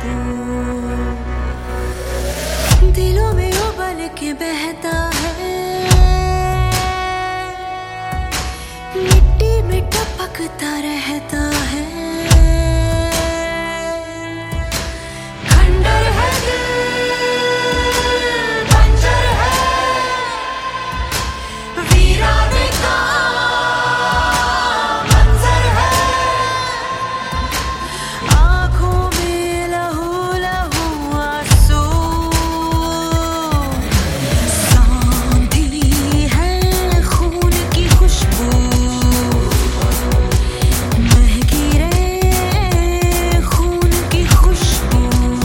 दिलों में उबल के बहता है, मिट्टी में टपकता रहता है। खंडर है दिल, बंजर है वीराने का मंजर है। आँखों में लहू लहू आंसू, सांधी है खून की खुशबू, महकी रे खून की खुशबू।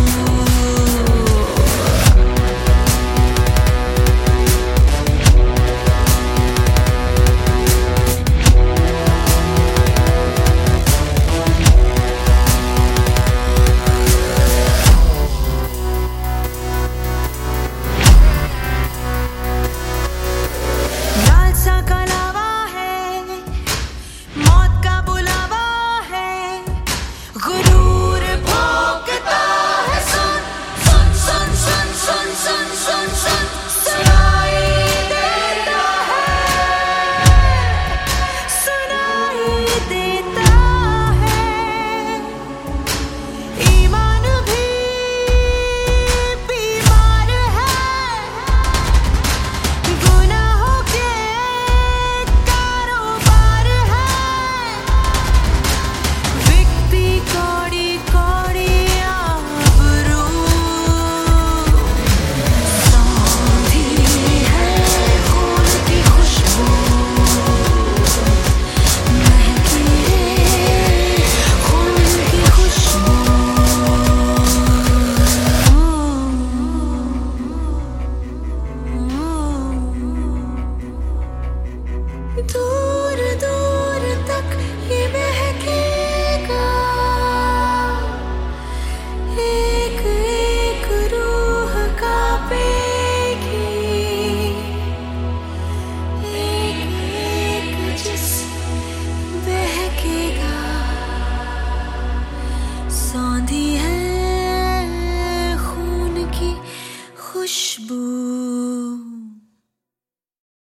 लालसा का लावा है, मौत का बुलावा है, गुरूर भोंकता है। सुन सुन सुन सुन सुन सुन सुन सुन सुनाई देता है, सुनाई देता है। ईमान भी बीमार है, गुनाहों के कारोबार है। बिकती कौड़ी कौड़ी आबरू, सांधी है खून की खुशबू, महकी रे खून की खुशबू। दूर दूर तक ये महकेगा, एक एक रूह कांपेगी, एक एक जिस्म बहकेगा। सौंधी है खून की खुशबू।